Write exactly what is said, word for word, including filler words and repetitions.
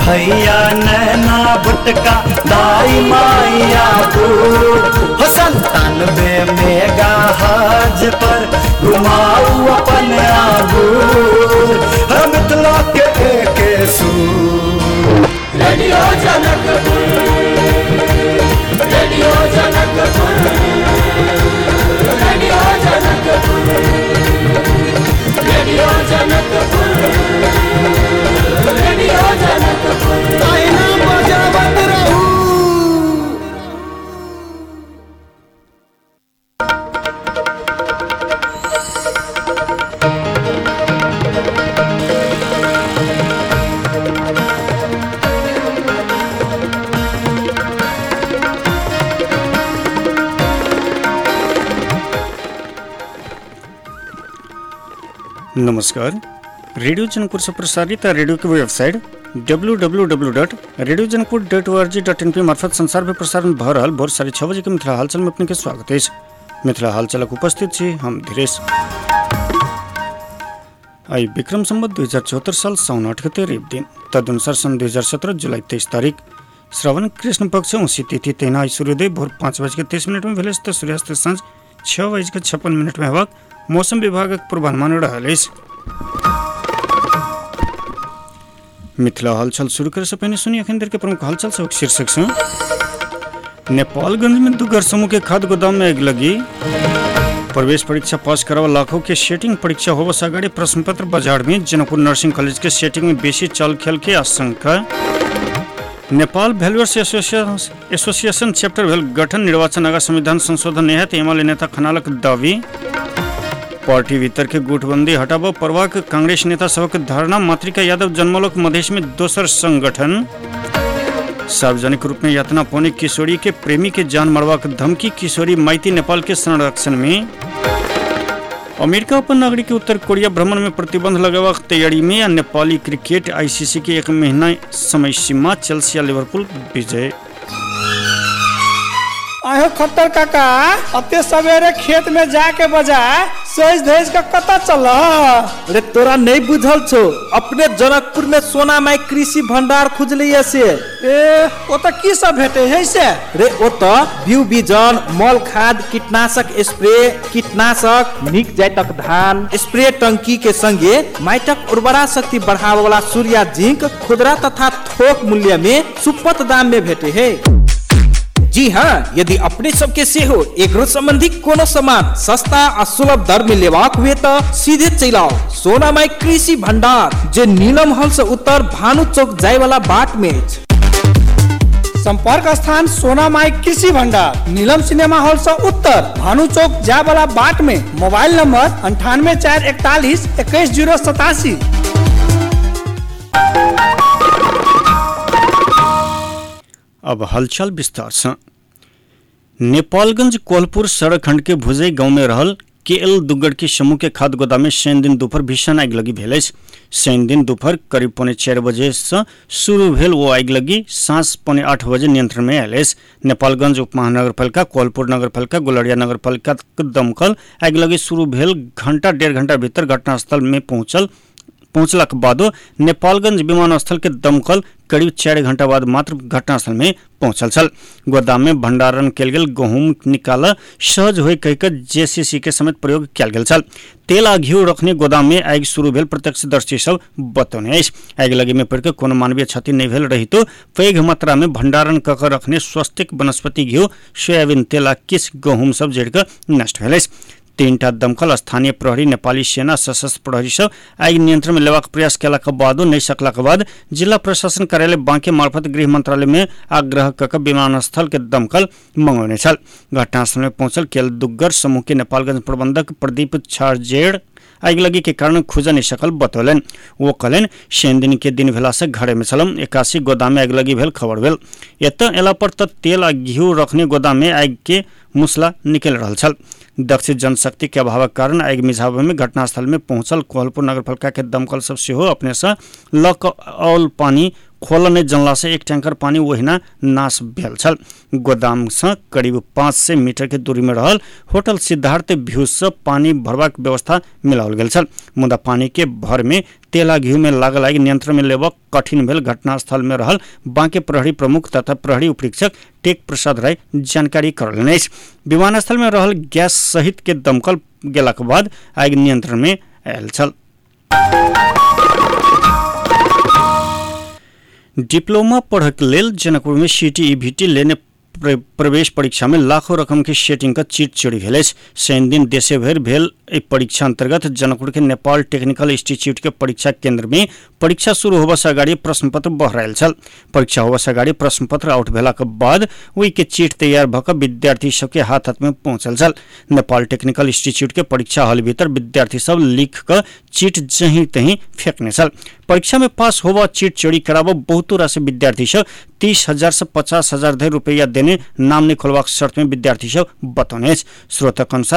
भैया नैना बुटका दाई माया दूर हो संतानवे मेगा हज पर घुमाऊ अपन आबूर हम मिथिला के एक सूर। Radio Janakpur, radio Janakpur, radio Janakpur, radio Janakpur, radio Janakpur. आईना बजावत रहू। नमस्कार। रेडियो जनकपुर से प्रसारित रेडियो की website W W W dot radio Janakpur dot O R G dot in P मार्फत संसार में प्रसारण भ रहल भोर साढ़े छः बजे के मिथिला हालचाल में अपने के स्वागत है। मिथिला हालचालक उपस्थित छी हम धीरेश। आई विक्रम संवत दो हजार चौहत्तर साल साउन आठ गते रवि दिन तदनुसार सन दो हजार सत्रह जुलाई तेईस तारीख श्रवण कृष्ण पक्ष उसी तिथि तेना आई सूर्योदय भोर पाँच बज के तीस मिनट में भेल तो सूर्यास्त सांझ छः बज के छप्पन मिनट में हेबाक मौसम विभागक पूर्वानुमान रहल अछि। मिथिला हालचाल शुरू करे से पहले सुनिए अखन देर के प्रमुख हालचाल सब शीर्षक से। नेपालगंज में दुगर समूह के खाद्य गोदाम में आग लगी। प्रवेश परीक्षा पास करावा लाखों के सेटिंग परीक्षा होबे से अगाड़ी प्रश्न पत्र बाजार में जनकपुर नर्सिंग कॉलेज के सेटिंग में बेसी चल खेल के आशंका। नेपाल भेलवर्स एसोसिएशन चैप्टर भेल गठन निर्वाचन आगा संविधान संशोधन हेतु एमाले नेता खनालक दावी। पार्टी भीतर के गुटबंदी हटाबो परवाक कांग्रेस नेता सबक धारणा। मातृका यादव जन्मलोक मधेश में दोसर संगठन। सार्वजनिक रूप में यातना पौने किशोरी के प्रेमी के जान मरवाक धमकी। किशोरी माइती नेपाल के संरक्षण में। अमेरिका अपन नागरिक के उत्तर कोरिया भ्रमण में प्रतिबंध लगावा तैयारी में। या नेपाली क्रिकेट आईसीसी के एक महीना समय सीमा। चेल्सी लिवरपूल विजय। आयो खट्टर काका अते सवेरे खेत में जाके बजा सज धज का कता चल। अरे तोरा नहीं बुझल छो अपने जनकपुर में सोना माई कृषि भंडार खुजलिए से। ए ओ त की सब भेटे है से? रे ओ त बीउ बीजन मल खाद कीटनाशक स्प्रे कीटनाशक निक जातक धान स्प्रे टंकी के संगे माइटक उर्वरा शक्ति बढ़ावे वाला सूर्या जिंक खुदरा तथा थोक मूल्य में सुपथ दाम में भेटे है। जी हाँ, यदि अपने सबके से हो एग्रो संबंधी कोनो सामान सस्ता और सुलभ दर में लेवाक हुए तो सीधे चल आओ सोना माई कृषि भंडार जे नीलम हल से उत्तर भानु चौक जाए वाला बाट में। संपर्क स्थान सोना माई कृषि भंडार नीलम सिनेमा हॉल से उत्तर भानु चौक जाए वाला बाट में। मोबाइल नंबर अंठानवे चार इकतालीस इक्कीस जीरो सतासी। अब हलचल विस्तार से। नेपालगंज कोल्हापुर सड़क खंड के भुजई गांव में रहल के एल दुग्गड़ के समूह के खाद्य गोदाम में शनि दिन दोपहर भीषण आगि लगी भेल। शनि दिन दोपहर करीब पौने चार बजे से शुरू भेल वो आगि लगी सांझ पौने आठ बजे नियंत्रण में आयल। नेपालगंज उप महानगरपालिका कोल्हापुर नगरपालिका गुलरिया नगरपालिका दमकल आगि लगी शुरू भेल घंटा डेढ़ घंटा भीतर घटनास्थल में पहुंचल पहुंचला के बादो नेपालगंज विमानस्थल के दमकल करीब चार घंटा बाद मात्र घटनास्थल में पहुंचल छल। गोदाम में भंडारण कयल गेल गहूम निकाला सहज होय कहिके जेसीसी के समेत प्रयोग कयल गेल छल। तेल आ घी रखने गोदाम में आगि शुरू भेल प्रत्यक्षदर्शी सब बतौने अछि। आगि लगी में पड़ के कोनो मानवीय क्षति नहीं भेल रही तो पैघ मात्रा में भंडारण क के रखने स्वस्तिक वनस्पति घी सोयाबीन तेल आ किछ गहूम सब जड़ के नष्ट भेल अछि। तीन टा दमकल स्थानीय प्रहरी नेपाली सेना सशस्त्र प्रहरी सब आगि नियंत्रण में लेबाक प्रयास केला के बादो नहीं सकला के बाद जिला प्रशासन कार्यालय बांके मार्फत गृह मंत्रालय में आग्रह कऽ विमानस्थल के दमकल मंगौने छल। घटनास्थल में पहुंचल केल दुग्गर समूह के नेपालगंज प्रबंधक प्रदीप छाजेड़ आगि लगी के कारण खुजा नहीं सकल बतौलन। वो कहलन शनि दिन के दिन भेला से घरे में छलम इक्यासी गोदाम में आगि लगी भेल खबर भेल। एतऽ एला पर तक तेल आ घी रखने गोदाम में आगि के मुसला निकल रहा छल। दक्ष जनशक्ति के अभावक कारण आगि मिझाबे में घटनास्थल में पहुंचल कोल्हापुर नगरपालिका के दमकल सब सेहो अपने से लक ऑल पानी खोलने जनला से एक टैंकर पानी वहीना नाश भेल छल। गोदाम से करीब पाँच सौ मीटर के दूरी में रहल होटल सिद्धार्थ व्यू से पानी भरबाक व्यवस्था मिलाओल गेल छल, मुदा पानी के भर में तेला घी में लागल आगि नियंत्रण में लेबऽ कठिन भेल। घटनास्थल में रहल बांके प्रहरी प्रमुख तथा प्रहरी उपरीक्षक टेक प्रसाद राय जानकारी करलनि। विमानस्थल में रहल गैस सहित के दमकल गेलाक बाद आगि नियंत्रण में आयल छल। डिप्लोमा पढ़क लेल जनकपुर में सीटी ईवीटी लेने प्रवेश परीक्षा में लाखों रकम की सेटिंग का चीट चोरी भेल। शनि दिन देशे भर भेल परीक्षा अंतर्गत जनकपुर के नेपाल टेक्निकल इंस्टीट्यूट के परीक्षा केंद्र में परीक्षा शुरू होबा से अगाड़ी प्रश्न पत्र बहरायल छल। परीक्षा होबा से अगाड़ी प्रश्न पत्र आउट भेला के बाद वही के चीट तैयार भऽ कऽ विद्यार्थी सब के हाथ हाथ में पहुंचल छल। नेपाल टेक्निकल इंस्टीट्यूट के परीक्षा हॉल भीतर विद्यार्थी सब लिख कर चीट जहीं तहीं फेंकने छल। परीक्षा में पास होबा चीट चोरी कराबो बहुतो राशि विद्यार्थी सब तीस हजार से पचास हजार धरि रुपया देने नाम नहीं खोलबाक शर्त में विद्यार्थी सब बतौने। स्रोतक अनुसार